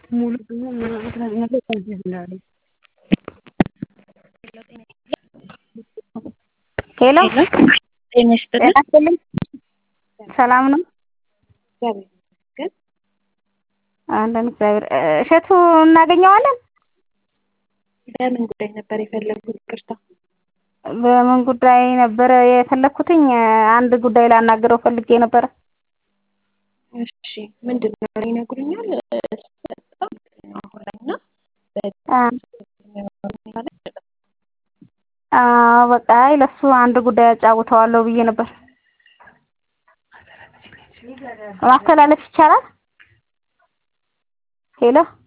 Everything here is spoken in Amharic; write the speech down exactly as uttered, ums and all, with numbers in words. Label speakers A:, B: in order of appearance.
A: ሙሉ ነገር ታዝኛለሽ። ሄሎ
B: ጤና ይስጥልኝ።
A: ጤና ይስጥልኝ። ሰላም ነው?
B: እግዚአብሔር ይመስገን።
A: አለን እግዚአብሔር። እሸቱ እናገኘዋለን?
B: በምን ጉዳይ ነበር የፈለጉት? ይቅርታ።
A: በምን ጉዳይ ነበር የፈለኩትኝ? አንድ ጉዳይ ላናገረው ፈልጌ ነበር።
B: እሺ ምንድን ነው ይነግሩኛል? አሁንና
A: አዎ በቃ ለሱ አንድ ጉዳይ አጫውተዋለሁ ብዬ ነበር። ማስተላለፍ ይቻላል? ሄሎ